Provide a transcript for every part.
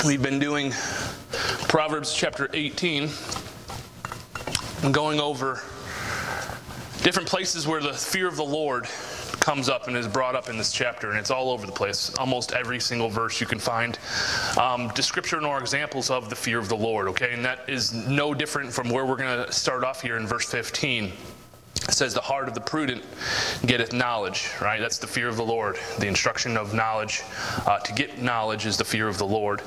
We've been doing Proverbs chapter 18 and going over different places where the fear of the Lord comes up and is brought up in this chapter, and it's all over the place. Almost every single verse you can find description or examples of the fear of the Lord, okay? And that is no different from where we're going to start off here in verse 15. It says, the heart of the prudent getteth knowledge, right? That's the fear of the Lord. The instruction of knowledge. To get knowledge is the fear of the Lord.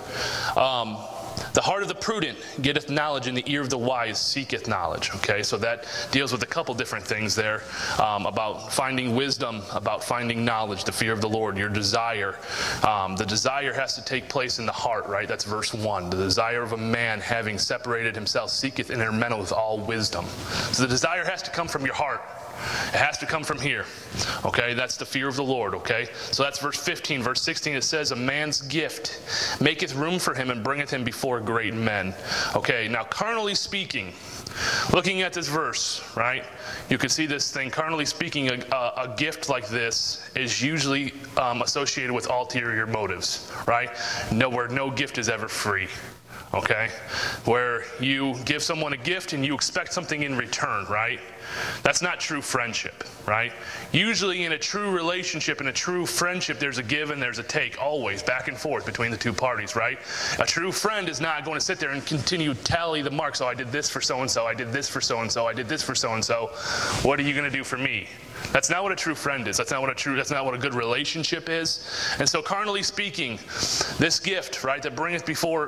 The heart of the prudent getteth knowledge, and the ear of the wise seeketh knowledge. Okay, so that deals with a couple different things there about finding wisdom, about finding knowledge, the fear of the Lord, your desire. The desire has to take place in the heart, right? That's verse 1. The desire of a man having separated himself seeketh intermeddle with all wisdom. So the desire has to come from your heart. It has to come from here. Okay, that's the fear of the Lord, okay? So that's verse 15. Verse 16, it says, a man's gift maketh room for him and bringeth him before great men. Okay, now carnally speaking, looking at this verse, right, you can see this thing. Carnally speaking, a gift like this is usually associated with ulterior motives, right? Where no gift is ever free. Okay, where you give someone a gift and you expect something in return, right? That's not true friendship, right? Usually in a true relationship, in a true friendship, there's a give and there's a take, always, back and forth between the two parties, right? A true friend is not going to sit there and continue to tally the marks. Oh, I did this for so-and-so, I did this for so-and-so, I did this for so-and-so. What are you going to do for me? That's not what a true friend is. That's not what a good relationship is. And so carnally speaking, this gift, right, that bringeth before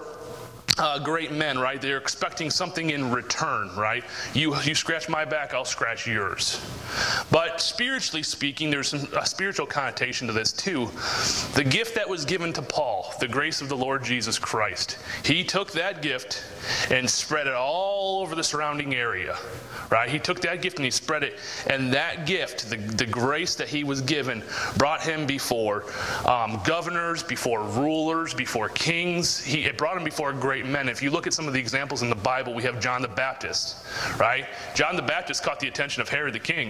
great men, right? They're expecting something in return, right? You scratch my back, I'll scratch yours. But spiritually speaking, there's a spiritual connotation to this too. The gift that was given to Paul, the grace of the Lord Jesus Christ, he took that gift and spread it all over the surrounding area, right? He took that gift and he spread it, and that gift, the grace that he was given, brought him before governors, before rulers, before kings. It brought him before great men. If you look at some of the examples in the Bible, we have John the Baptist, right? John the Baptist caught the attention of Herod the king.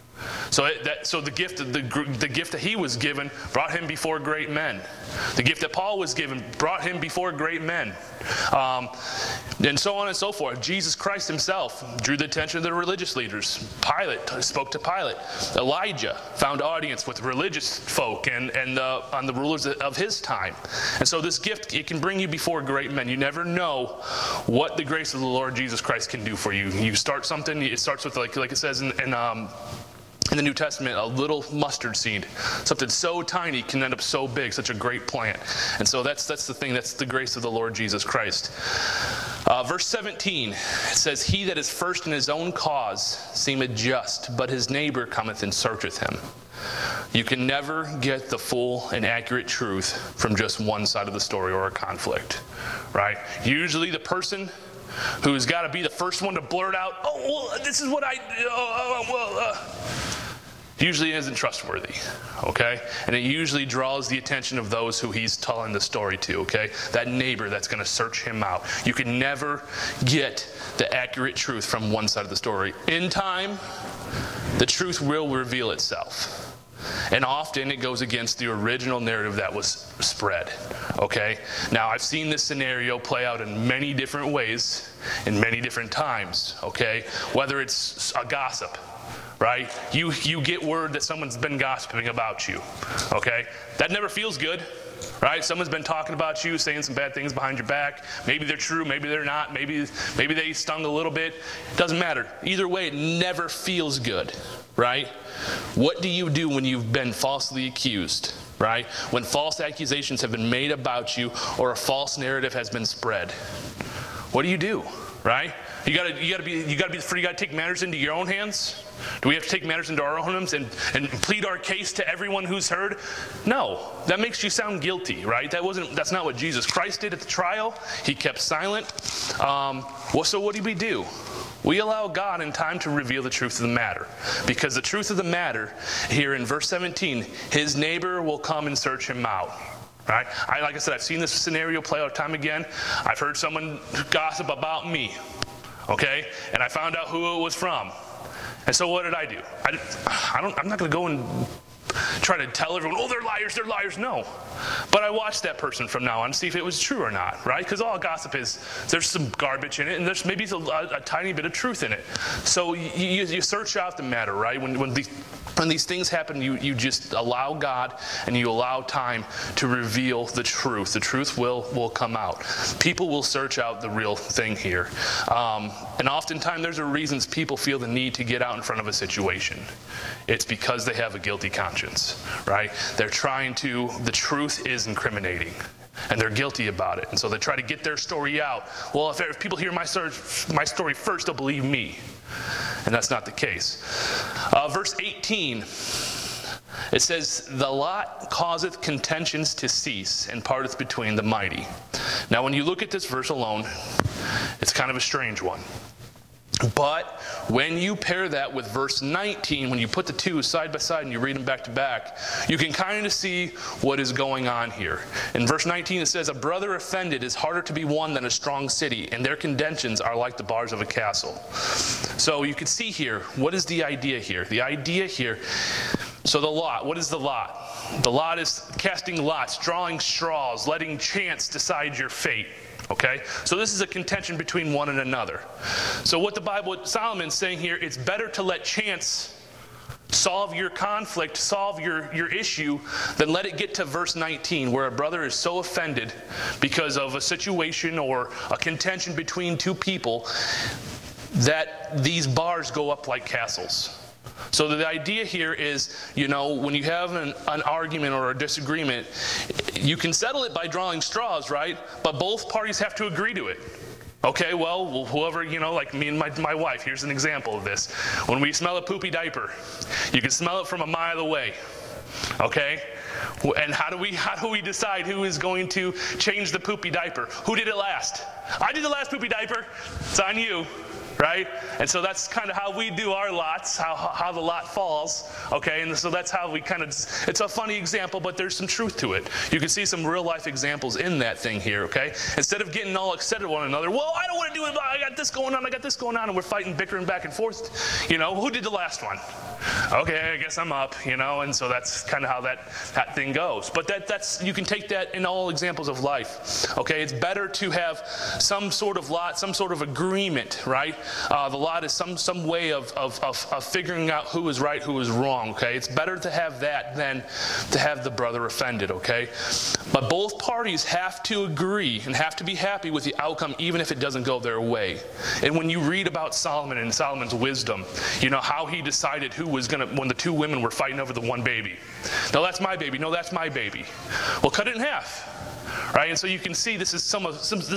So the gift that he was given brought him before great men. The gift that Paul was given brought him before great men. And so on and so forth. Jesus Christ himself drew the attention of the religious leaders. Pilate spoke to Pilate. Elijah found audience with religious folk and on the rulers of his time. And so this gift, it can bring you before great men. You never know what the grace of the Lord Jesus Christ can do for you. You start something, it starts with, like it says in the New Testament, a little mustard seed. Something so tiny can end up so big, such a great plant. And so that's the thing, that's the grace of the Lord Jesus Christ. Verse 17, it says, he that is first in his own cause seemeth just, but his neighbor cometh and searcheth him. You can never get the full and accurate truth from just one side of the story or a conflict, right? Usually the person who's got to be the first one to blurt out, oh, well, this is what usually isn't trustworthy, okay? And it usually draws the attention of those who he's telling the story to, okay? That neighbor that's going to search him out. You can never get the accurate truth from one side of the story. In time, the truth will reveal itself. And often it goes against the original narrative that was spread, okay? Now, I've seen this scenario play out in many different ways, in many different times, okay? Whether it's a gossip, right? You get word that someone's been gossiping about you, okay? That never feels good, right? Someone's been talking about you, saying some bad things behind your back. Maybe they're true, maybe they're not, maybe they stung a little bit. It doesn't matter. Either way, it never feels good, right? What do you do when you've been falsely accused, right? When false accusations have been made about you or a false narrative has been spread? What do? Right? You gotta take matters into your own hands? Do we have to take matters into our own hands and plead our case to everyone who's heard? No, that makes you sound guilty, right? That's not what Jesus Christ did at the trial. He kept silent. So what do we do? We allow God in time to reveal the truth of the matter. Because the truth of the matter, here in verse 17, his neighbor will come and search him out. Right? Like I said, I've seen this scenario play out time again. I've heard someone gossip about me. Okay? And I found out who it was from. And so what did I do? I'm not going to go and try to tell everyone, oh, they're liars, they're liars. No. But I watched that person from now on to see if it was true or not, right? Because all gossip is, there's some garbage in it, and there's maybe a tiny bit of truth in it. So you search out the matter, right? When these things happen, you just allow God and you allow time to reveal the truth. The truth will come out. People will search out the real thing here. And oftentimes there's reasons people feel the need to get out in front of a situation. It's because they have a guilty conscience, right? They're trying to, the truth is incriminating. And they're guilty about it. And so they try to get their story out. Well, if people hear my story first, they'll believe me. And that's not the case. Verse 18, it says, the lot causeth contentions to cease, and parteth between the mighty. Now, when you look at this verse alone, it's kind of a strange one. But when you pair that with verse 19, when you put the two side by side and you read them back to back, you can kind of see what is going on here. In verse 19 it says, a brother offended is harder to be won than a strong city, and their contentions are like the bars of a castle. So you can see here, what is the idea here? The idea here, so the lot, what is the lot? The lot is casting lots, drawing straws, letting chance decide your fate. Okay, so this is a contention between one and another. So what Solomon's saying here, it's better to let chance solve your conflict, solve your issue, than let it get to verse 19, where a brother is so offended because of a situation or a contention between two people that these bars go up like castles. So the idea here is, when you have an argument or a disagreement, you can settle it by drawing straws, right? But both parties have to agree to it. Okay, well, whoever, like me and my wife, here's an example of this. When we smell a poopy diaper, you can smell it from a mile away. Okay? And how do we decide who is going to change the poopy diaper? Who did it last? I did the last poopy diaper. It's on you. Right? And so that's kind of how we do our lots, how the lot falls, okay? And so that's how we kind of, it's a funny example, but there's some truth to it. You can see some real life examples in that thing here, okay? Instead of getting all excited with one another, well, I don't want to do it, I got this going on, and we're fighting, bickering back and forth. Who did the last one? Okay, I guess I'm up, and so that's kind of how that thing goes. But that's you can take that in all examples of life, okay? It's better to have some sort of lot, some sort of agreement, right? The lot is some way of figuring out who is right, who is wrong, okay? It's better to have that than to have the brother offended, okay? But both parties have to agree and have to be happy with the outcome, even if it doesn't go their way. And when you read about Solomon and Solomon's wisdom, how he decided who was going to, when the two women were fighting over the one baby. No, that's my baby. No, that's my baby. Well, cut it in half, right? And so you can see this is some of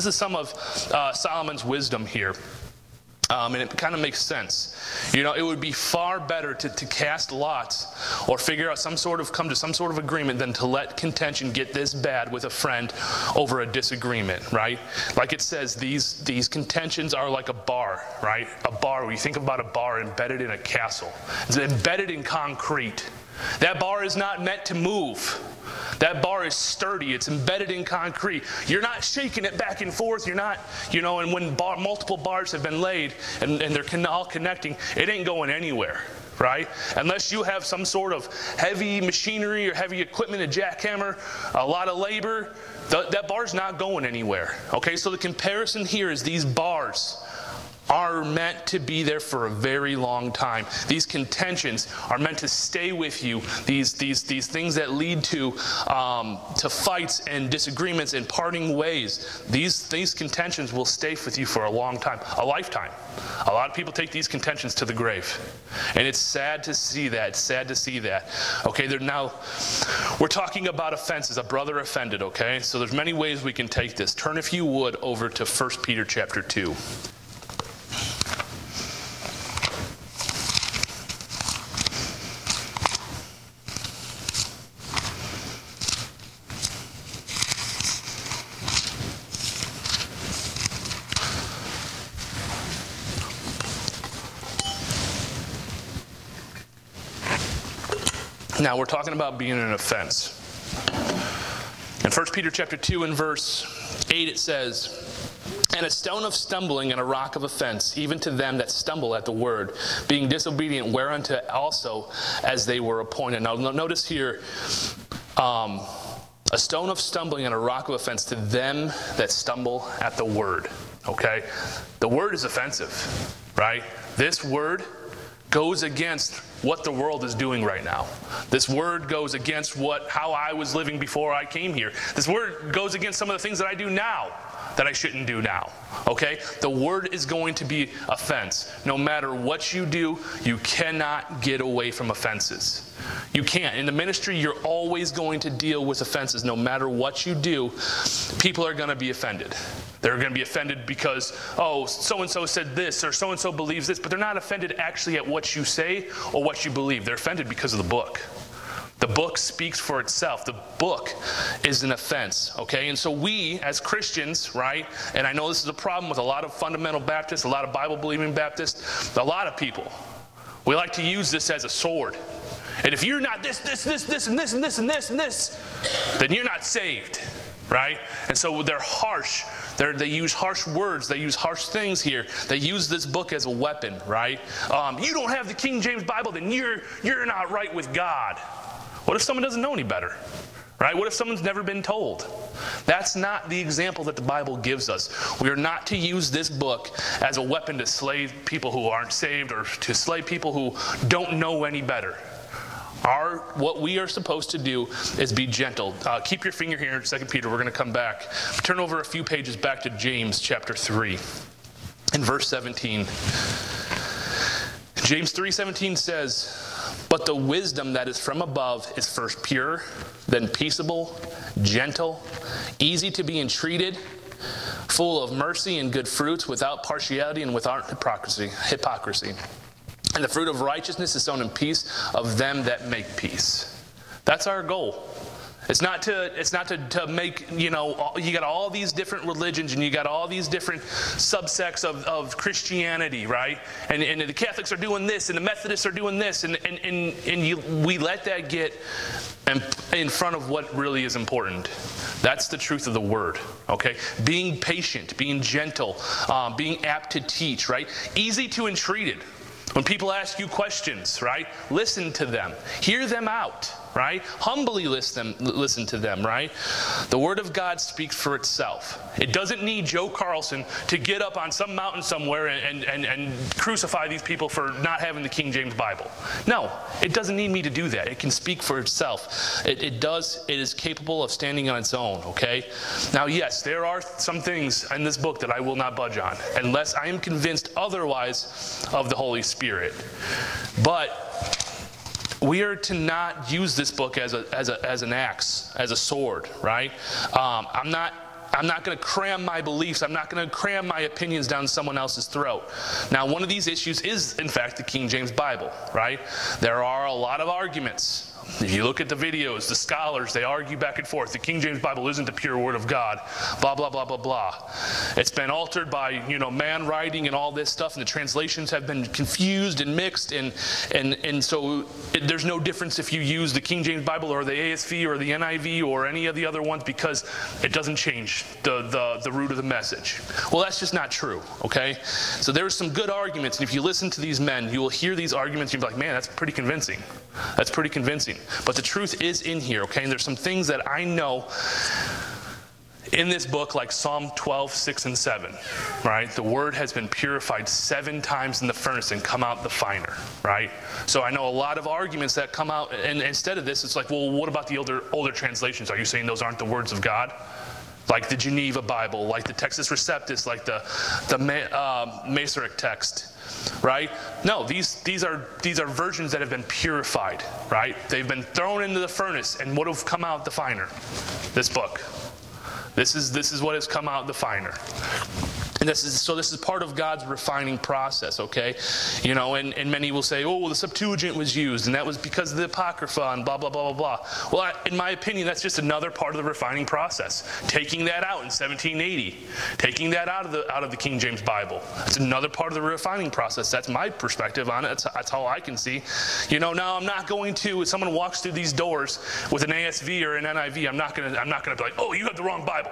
Solomon's wisdom here. And it kind of makes sense. It would be far better to cast lots or figure out come to some sort of agreement than to let contention get this bad with a friend over a disagreement, right? Like it says, these contentions are like a bar, right? A bar, when you think about a bar embedded in a castle. It's embedded in concrete. That bar is not meant to move. That bar is sturdy. It's embedded in concrete. You're not shaking it back and forth. You're not, and when multiple bars have been laid and they're all connecting, it ain't going anywhere, right? Unless you have some sort of heavy machinery or heavy equipment, a jackhammer, a lot of labor, that bar's not going anywhere, okay? So the comparison here is these bars are meant to be there for a very long time. These contentions are meant to stay with you. These things that lead to fights and disagreements and parting ways. These contentions will stay with you for a long time, a lifetime. A lot of people take these contentions to the grave, and it's sad to see that. It's sad to see that. Okay, we're talking about offenses. A brother offended. Okay, so there's many ways we can take this. Turn, if you would, over to 1 Peter chapter 2. Now, we're talking about being an offense. In 1 Peter chapter 2 and verse 8 it says, "And a stone of stumbling and a rock of offense, even to them that stumble at the word, being disobedient, whereunto also as they were appointed." Now notice here, a stone of stumbling and a rock of offense to them that stumble at the word. Okay? The word is offensive, right? This word goes against what the world is doing right now. This word goes against how I was living before I came here. This word goes against some of the things that I do now that I shouldn't do now. Okay? The word is going to be offense. No matter what you do, you cannot get away from offenses. You can't. In the ministry, you're always going to deal with offenses. No matter what you do, people are going to be offended. They're going to be offended because, oh, so-and-so said this, or so-and-so believes this, but they're not offended actually at what you say or what you believe. They're offended because of the book. The book speaks for itself. The book is an offense, okay? And so we, as Christians, right, and I know this is a problem with a lot of fundamental Baptists, a lot of Bible-believing Baptists, a lot of people, we like to use this as a sword. And if you're not this, and this, and this, then you're not saved, right? And so they're harsh. They use harsh words. They use harsh things here. They use this book as a weapon, right? You don't have the King James Bible, then you're not right with God. What if someone doesn't know any better? Right? What if someone's never been told? That's not the example that the Bible gives us. We are not to use this book as a weapon to slay people who aren't saved or to slay people who don't know any better. What we are supposed to do is be gentle. Keep your finger here in 2 Peter. We're going to come back. Turn over a few pages back to James chapter 3 and verse 17. James 3:17 says, "But the wisdom that is from above is first pure, then peaceable, gentle, easy to be entreated, full of mercy and good fruits, without partiality and without hypocrisy. And the fruit of righteousness is sown in peace of them that make peace." That's our goal. It's not to make, you got all these different religions and you got all these different subsects of Christianity, right? And the Catholics are doing this and the Methodists are doing this, and we let that get in front of what really is important. That's the truth of the word, okay? Being patient, being gentle, being apt to teach, right? Easy to entreated. When people ask you questions, right? Listen to them. Hear them out, right? Humbly listen to them, right? The Word of God speaks for itself. It doesn't need Joe Carlson to get up on some mountain somewhere and crucify these people for not having the King James Bible. No, it doesn't need me to do that. It can speak for itself. It is capable of standing on its own, okay? Now, yes, there are some things in this book that I will not budge on unless I am convinced otherwise of the Holy Spirit. But we are to not use this book as an axe, as a sword, right? I'm not going to cram my beliefs. I'm not going to cram my opinions down someone else's throat. Now, one of these issues is, in fact, the King James Bible, right? There are a lot of arguments. If you look at the videos, the scholars, they argue back and forth. The King James Bible isn't the pure word of God. Blah, blah, blah, blah, blah. It's been altered by, man writing and all this stuff, and the translations have been confused and mixed, and so there's no difference if you use the King James Bible or the ASV or the NIV or any of the other ones, because it doesn't change the root of the message. Well, that's just not true, okay? So there's some good arguments, and if you listen to these men, you will hear these arguments, and you'll be like, man, that's pretty convincing. That's pretty convincing. But the truth is in here, okay? And there's some things that I know in this book, like Psalm 12, 6, and 7, right? The word has been purified 7 times in the furnace and come out the finer, right? So I know a lot of arguments that come out, and instead of this, it's like, well, what about the older translations? Are you saying those aren't the words of God? Like the Geneva Bible, like the Textus Receptus, like the Masoretic text, right? No, these are versions that have been purified, right? They've been thrown into the furnace, and what have come out the finer? This book. This is what has come out the finer. And this is part of God's refining process, okay? You know, and many will say, oh, well, the Septuagint was used, and that was because of the Apocrypha, and blah, blah, blah, blah, blah. Well, in my opinion, that's just another part of the refining process. Taking that out in 1780, taking that out of the King James Bible. That's another part of the refining process. That's my perspective on it. That's how I can see. You know, now I'm not going to, if someone walks through these doors with an ASV or an NIV, I'm not gonna be like, oh, you have the wrong Bible.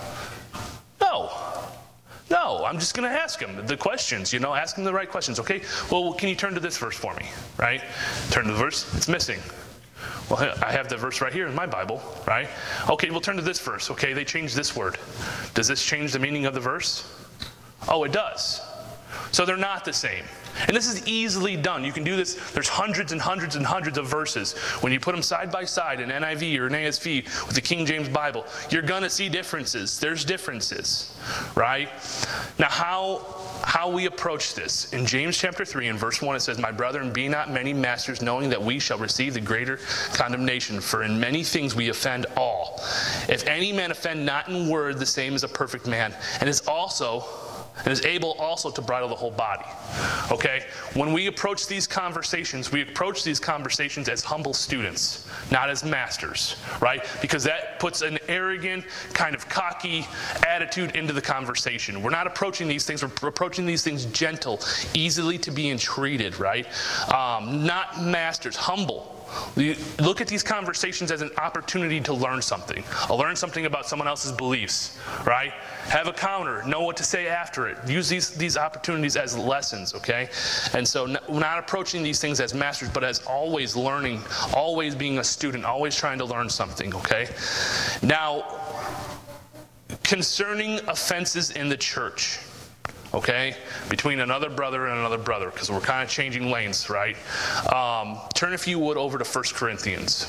No, I'm just going to ask them the questions, you know, ask them the right questions. Okay, well, can you turn to this verse for me, right? Turn to the verse, it's missing. Well, I have the verse right here in my Bible, right? Okay, we'll turn to this verse. Okay, they changed this word. Does this change the meaning of the verse? Oh, it does. So they're not the same. And this is easily done. You can do this. There's hundreds and hundreds and hundreds of verses. When you put them side by side, an NIV or an ASV with the King James Bible, you're going to see differences. There's differences, right? Now, how we approach this. In James chapter 3 and verse 1, it says, my brethren, be not many masters, knowing that we shall receive the greater condemnation. For in many things we offend all. If any man offend not in word, the same is a perfect man, and is able also to bridle the whole body. Okay? When we approach these conversations as humble students, not as masters, right? Because that puts an arrogant, kind of cocky attitude into the conversation. We're not approaching these things, we're approaching these things gentle, easily to be entreated, right? Not masters, humble. Look at these conversations as an opportunity to learn something. I'll learn something about someone else's beliefs, right? Have a counter, know what to say after it. Use these opportunities as lessons, okay? And so we're not approaching these things as masters, but as always learning, always being a student, always trying to learn something, okay? Now, concerning offenses in the church, okay, between another brother and another brother, because we're kind of changing lanes, right? Turn, if you would, over to 1 Corinthians.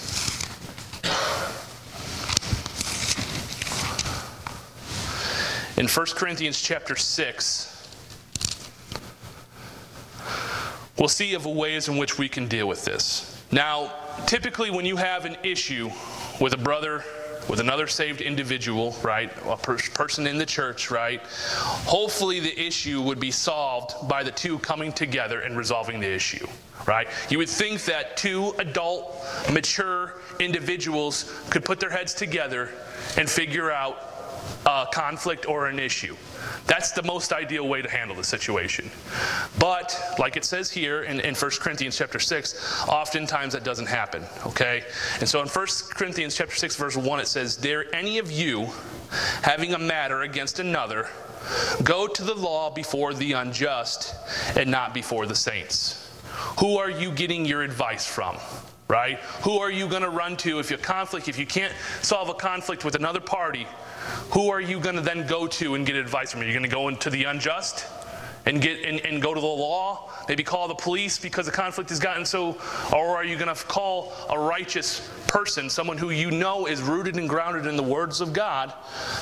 In 1 Corinthians chapter 6, we'll see of ways in which we can deal with this. Now, typically when you have an issue with a brother, with another saved individual, right, a person in the church, right, hopefully the issue would be solved by the two coming together and resolving the issue, right? You would think that two adult, mature individuals could put their heads together and figure out a conflict or an issue. That's the most ideal way to handle the situation. But, like it says here in 1 Corinthians chapter 6, oftentimes that doesn't happen, okay? And so in 1 Corinthians chapter 6, verse 1, it says, dare any of you, having a matter against another, go to the law before the unjust and not before the saints? Who are you getting your advice from? Right? Who are you going to run to if you can't solve a conflict with another party? Who are you going to then go to and get advice from? Are you going to go into the unjust and go to the law? Maybe call the police because the conflict has gotten so, or are you going to call a righteous person, someone who you know is rooted and grounded in the words of God,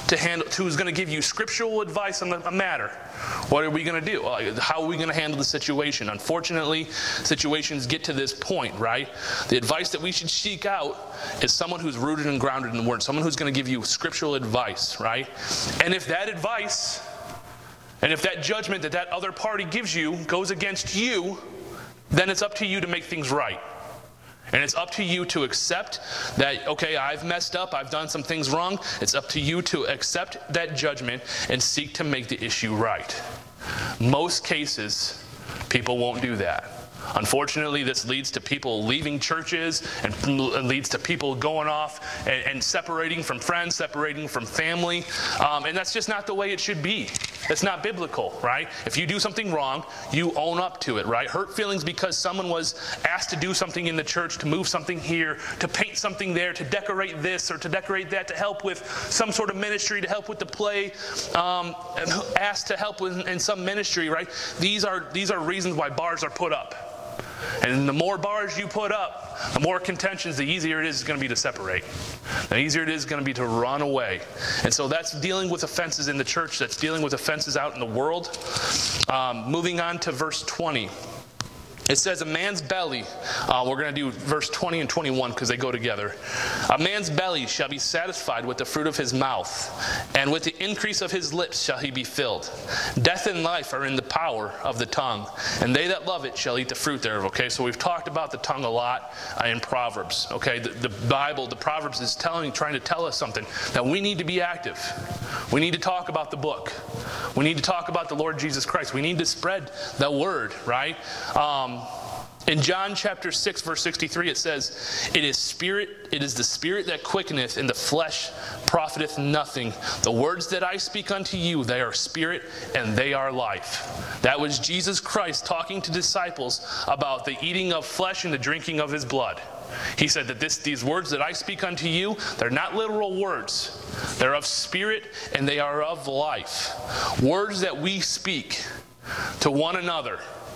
who's going to give you scriptural advice on a matter? What are we going to do? How are we going to handle the situation? Unfortunately, situations get to this point, right? The advice that we should seek out is someone who's rooted and grounded in the Word, someone who's going to give you scriptural advice, right? And if that advice, and if that judgment that other party gives you goes against you, then it's up to you to make things right. And it's up to you to accept that, okay, I've messed up, I've done some things wrong. It's up to you to accept that judgment and seek to make the issue right. Most cases, people won't do that. Unfortunately, this leads to people leaving churches and leads to people going off and separating from friends, separating from family. And that's just not the way it should be. That's not biblical, right? If you do something wrong, you own up to it, right? Hurt feelings because someone was asked to do something in the church, to move something here, to paint something there, to decorate this or to decorate that, to help with some sort of ministry, to help with the play, asked to help in some ministry, right? These are reasons why bars are put up. And the more bars you put up, the more contentions, the easier it is going to be to separate. The easier it is going to be to run away. And so that's dealing with offenses in the church. That's dealing with offenses out in the world. Moving on to verse 20. It says a man's belly, we're going to do verse 20 and 21 because they go together. A man's belly shall be satisfied with the fruit of his mouth, and with the increase of his lips shall he be filled. Death and life are in the power of the tongue, and they that love it shall eat the fruit thereof. Okay, so we've talked about the tongue a lot in Proverbs. Okay, the Bible, the Proverbs is trying to tell us something, that we need to be active. We need to talk about the book. We need to talk about the Lord Jesus Christ. We need to spread the word, right? In John chapter 6, verse 63, it says, It is the spirit that quickeneth, and the flesh profiteth nothing. The words that I speak unto you, they are spirit, and they are life. That was Jesus Christ talking to disciples about the eating of flesh and the drinking of his blood. He said that these words that I speak unto you, they're not literal words. They're of spirit, and they are of life. Words that we speak to one another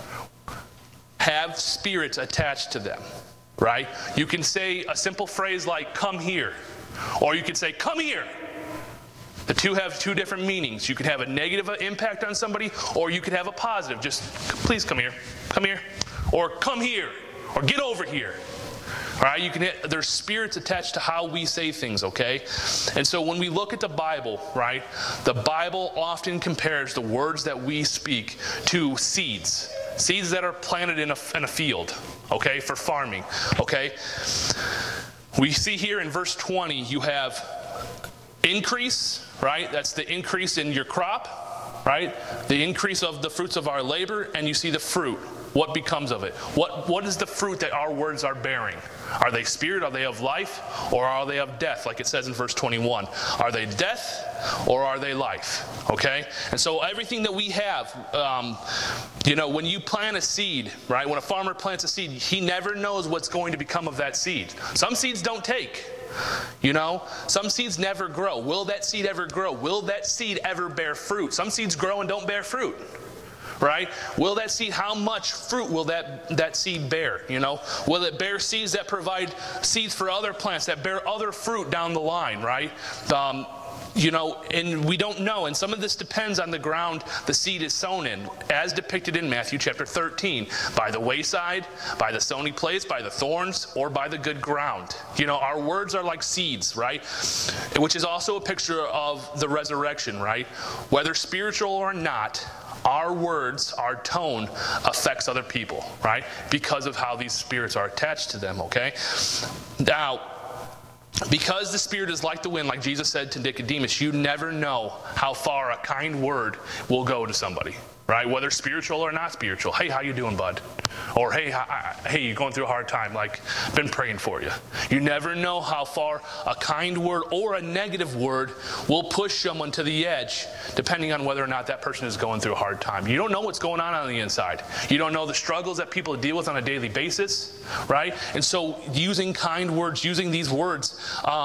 have spirits attached to them, right? You can say a simple phrase like, come here, or you could say, come here. The two have two different meanings. You could have a negative impact on somebody, or you could have a positive. Just, please come here, or come here, or get over here. All right, there's spirits attached to how we say things, okay? And so when we look at the Bible, right, the Bible often compares the words that we speak to seeds. Seeds that are planted in a field, okay, for farming, okay? We see here in verse 20, you have increase, right? That's the increase in your crop, right? The increase of the fruits of our labor, and you see the fruit. What becomes of it? What is the fruit that our words are bearing? Are they spirit? Are they of life? Or are they of death, like it says in verse 21? Are they death or are they life? Okay? And so everything that we have, when you plant a seed, right? When a farmer plants a seed, he never knows what's going to become of that seed. Some seeds don't take. Some seeds never grow. Will that seed ever grow? Will that seed ever bear fruit? Some seeds grow and don't bear fruit. Right? Will that seed, how much fruit will that seed bear? Will it bear seeds that provide seeds for other plants that bear other fruit down the line, right? And we don't know. And some of this depends on the ground the seed is sown in, as depicted in Matthew chapter 13. By the wayside, by the stony place, by the thorns, or by the good ground. Our words are like seeds, right? Which is also a picture of the resurrection, right? Whether spiritual or not, our words, our tone affects other people, right? Because of how these spirits are attached to them, okay? Now, because the spirit is like the wind, like Jesus said to Nicodemus, you never know how far a kind word will go to somebody, right? Whether spiritual or not spiritual. Hey, how you doing, bud? Or hey, you're going through a hard time, like, been praying for you. You never know how far a kind word or a negative word will push someone to the edge, depending on whether or not that person is going through a hard time. You don't know what's going on the inside. You don't know the struggles that people deal with on a daily basis, right? And so using kind words, using these words,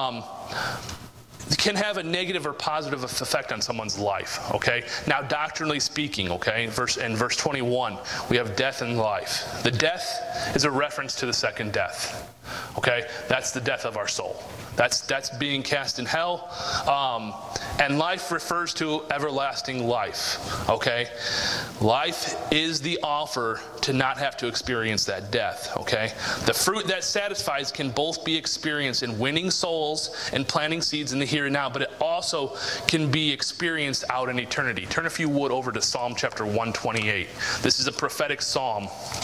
can have a negative or positive effect on someone's life, okay? Now, doctrinally speaking, okay, in verse 21, we have death and life. The death is a reference to the second death, okay? That's the death of our soul. That's being cast in hell. And life refers to everlasting life, okay? Life is the offer to not have to experience that death, okay? The fruit that satisfies can both be experienced in winning souls and planting seeds in the here and now, but it also can be experienced out in eternity. Turn, if you would, over to Psalm chapter 128. This is a prophetic psalm.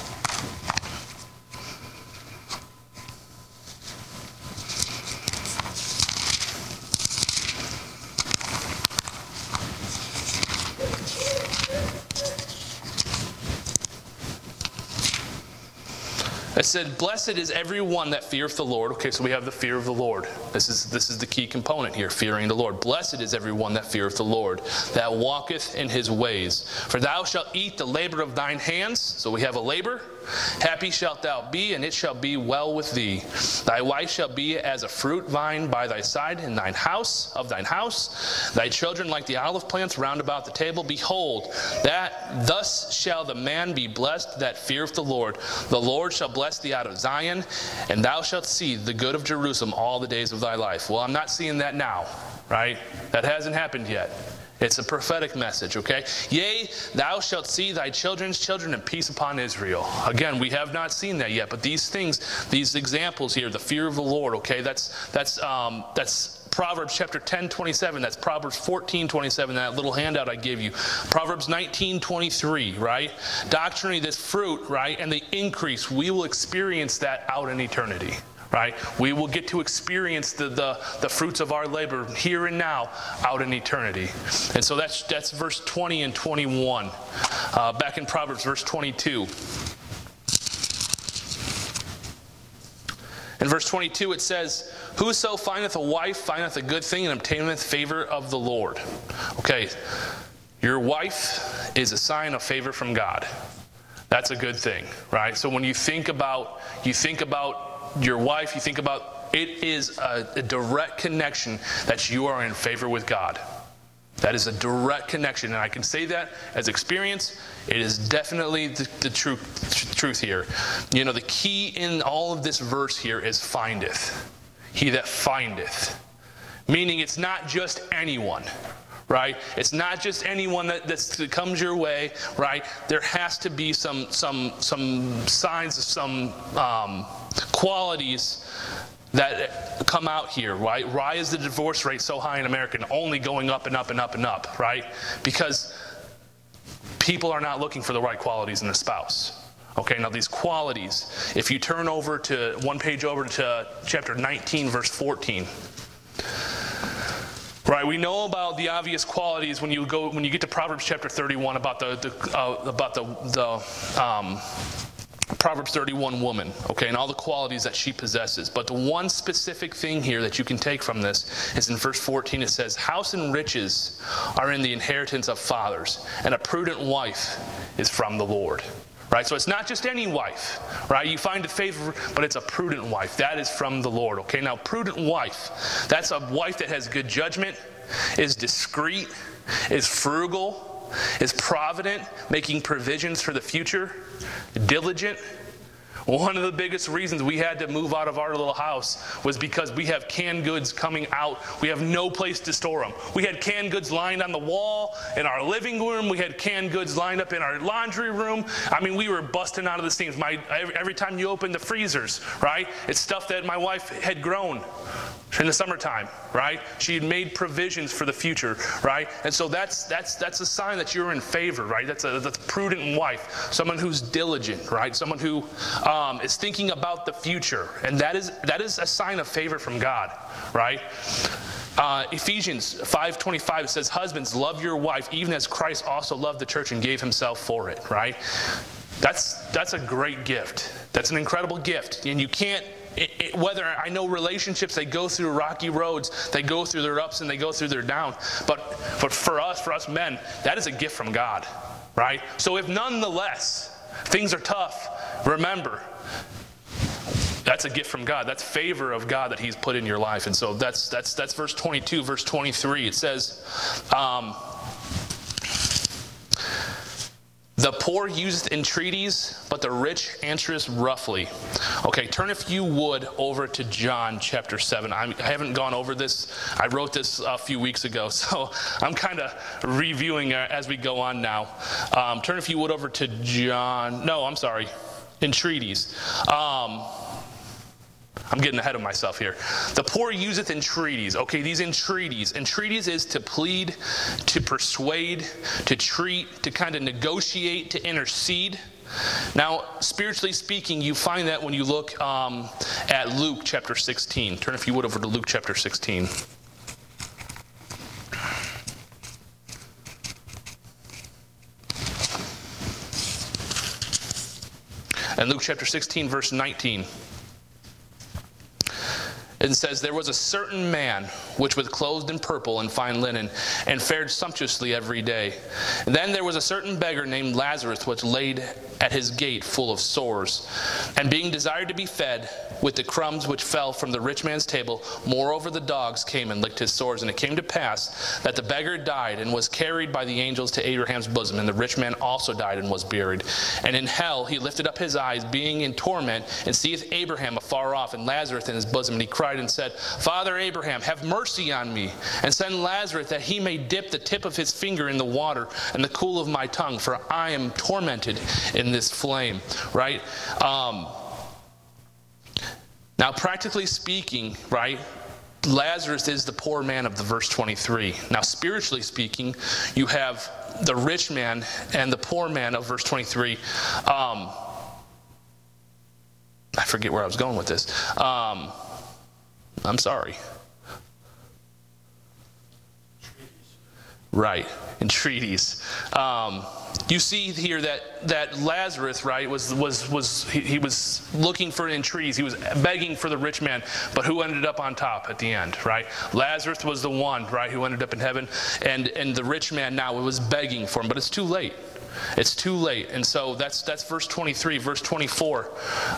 It said, blessed is everyone that feareth the Lord. Okay, so we have the fear of the Lord. This is the key component here, fearing the Lord. Blessed is everyone that feareth the Lord, that walketh in his ways. For thou shalt eat the labor of thine hands. So we have a labor. Happy shalt thou be, and it shall be well with thee. Thy wife shall be as a fruit vine by thy side in thine house, of thine house. Thy children like the olive plants round about the table. Behold, that thus shall the man be blessed that feareth the Lord. The Lord shall bless thee out of Zion, and thou shalt see the good of Jerusalem all the days of thy life. Well, I'm not seeing that now, right? That hasn't happened yet. It's a prophetic message, okay? Yea, thou shalt see thy children's children, and peace upon Israel. Again, we have not seen that yet, but these things, these examples here, the fear of the Lord, okay? That's Proverbs chapter 10:27. That's Proverbs 14:27. That little handout I gave you. Proverbs 19:23. Right? Doctrinally, this fruit, right, and the increase, we will experience that out in eternity. Right? We will get to experience the fruits of our labor here and now out in eternity. And so that's verse 20 and 21. Back in Proverbs, verse 22. In verse 22 it says, whoso findeth a wife findeth a good thing and obtaineth favor of the Lord. Okay, your wife is a sign of favor from God. That's a good thing, right? So when you think about your wife, you think about it is a direct connection that you are in favor with God. That is a direct connection, and I can say that as experience. It is definitely the truth here. You know, the key in all of this verse here is findeth. He that findeth. Meaning it's not just anyone, right? It's not just anyone that comes your way, right? There has to be some signs, some qualities that come out here, right? Why is the divorce rate so high in America and only going up and up and up and up, right? Because people are not looking for the right qualities in a spouse. Okay, now these qualities, if you turn over to one page over to chapter 19, verse 14. Right, we know about the obvious qualities when you get to Proverbs chapter 31 about the Proverbs 31 woman, okay, and all the qualities that she possesses. But the one specific thing here that you can take from this is in verse 14. It says, house and riches are in the inheritance of fathers, and a prudent wife is from the Lord. Right, so it's not just any wife, right? You find a favor, but it's a prudent wife. That is from the Lord, okay? Now, prudent wife, that's a wife that has good judgment, is discreet, is frugal, is provident, making provisions for the future, diligent. One of the biggest reasons we had to move out of our little house was because we have canned goods coming out. We have no place to store them. We had canned goods lined on the wall in our living room. We had canned goods lined up in our laundry room. I mean, we were busting out of the seams. Every time you open the freezers, right, it's stuff that my wife had grown in the summertime, right? She had made provisions for the future, right? And so that's a sign that you're in favor, right? That's a prudent wife, someone who's diligent, right? Someone who is thinking about the future, and that is a sign of favor from God, right? Ephesians 5:25 says, husbands, love your wife, even as Christ also loved the church and gave himself for it, right? That's a great gift. That's an incredible gift, and you can't. Whether I know relationships, they go through rocky roads, they go through their ups and they go through their downs. But for us men, that is a gift from God, right? So if nonetheless things are tough, remember, that's a gift from God. That's favor of God that he's put in your life. And so that's verse 22, verse 23. It says, the poor useth entreaties, but the rich answereth roughly. Okay, turn if you would over to John chapter 7. I haven't gone over this. I wrote this a few weeks ago, so I'm kind of reviewing as we go on now. Turn if you would over to John. No, I'm sorry. Entreaties. I'm getting ahead of myself here. The poor useth entreaties. Okay, these entreaties. Entreaties is to plead, to persuade, to treat, to kind of negotiate, to intercede. Now, spiritually speaking, you find that when you look at Luke chapter 16. Turn, if you would, over to Luke chapter 16. And Luke chapter 16, verse 19. It says, there was a certain man which was clothed in purple and fine linen, and fared sumptuously every day. And then there was a certain beggar named Lazarus, which laid at his gate full of sores. And being desired to be fed with the crumbs which fell from the rich man's table, moreover the dogs came and licked his sores. And it came to pass that the beggar died and was carried by the angels to Abraham's bosom. And the rich man also died and was buried. And in hell he lifted up his eyes, being in torment, and seeth Abraham afar off, and Lazarus in his bosom. And he cried and said, Father Abraham, have mercy on me, and send Lazarus that he may dip the tip of his finger in the water and the cool of my tongue, for I am tormented in this flame. Right? Now, practically speaking, right, Lazarus is the poor man of the verse 23. Now, spiritually speaking, you have the rich man and the poor man of verse 23. I forget where I was going with this. I'm sorry. Right, entreaties. You see here that Lazarus, right, was looking for entreaties. He was begging for the rich man, but who ended up on top at the end, right? Lazarus was the one, right, who ended up in heaven, and the rich man now was begging for him, but it's too late. It's too late. And so that's verse 23, verse 24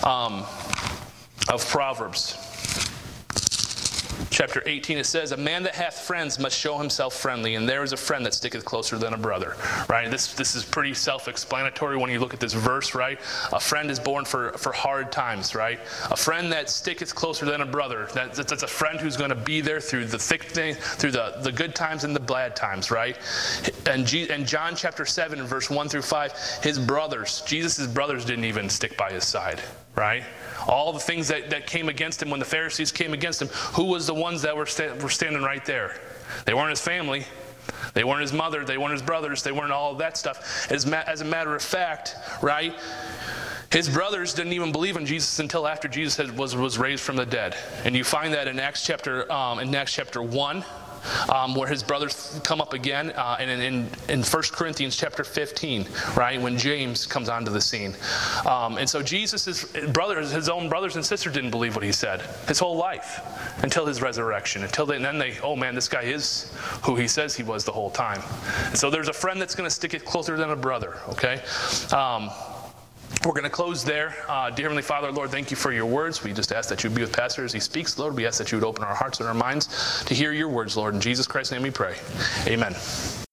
of Proverbs. Chapter 18, it says, a man that hath friends must show himself friendly, and there is a friend that sticketh closer than a brother. Right? This is pretty self-explanatory when you look at this verse, right? A friend is born for hard times, right? A friend that sticketh closer than a brother. That's a friend who's going to be there through the thick thing, through the good times and the bad times, right? And John chapter 7, verse 1 through 5, his brothers, Jesus' brothers didn't even stick by his side, right? All the things that came against him when the Pharisees came against him, who was the ones that were standing right there? They weren't his family. They weren't his mother. They weren't his brothers. They weren't all of that stuff. As a matter of fact, right, his brothers didn't even believe in Jesus until after Jesus was raised from the dead. And you find that in Acts chapter 1. Where his brothers come up again, and in 1 Corinthians chapter 15, right, when James comes onto the scene. And so Jesus' brothers, his own brothers and sisters didn't believe what he said his whole life until his resurrection. Then they, oh man, this guy is who he says he was the whole time. And so there's a friend that's going to stick it closer than a brother, okay? We're going to close there. Dear Heavenly Father, Lord, thank you for your words. We just ask that you be with Pastor as he speaks. Lord, we ask that you would open our hearts and our minds to hear your words, Lord. In Jesus Christ's name we pray. Amen.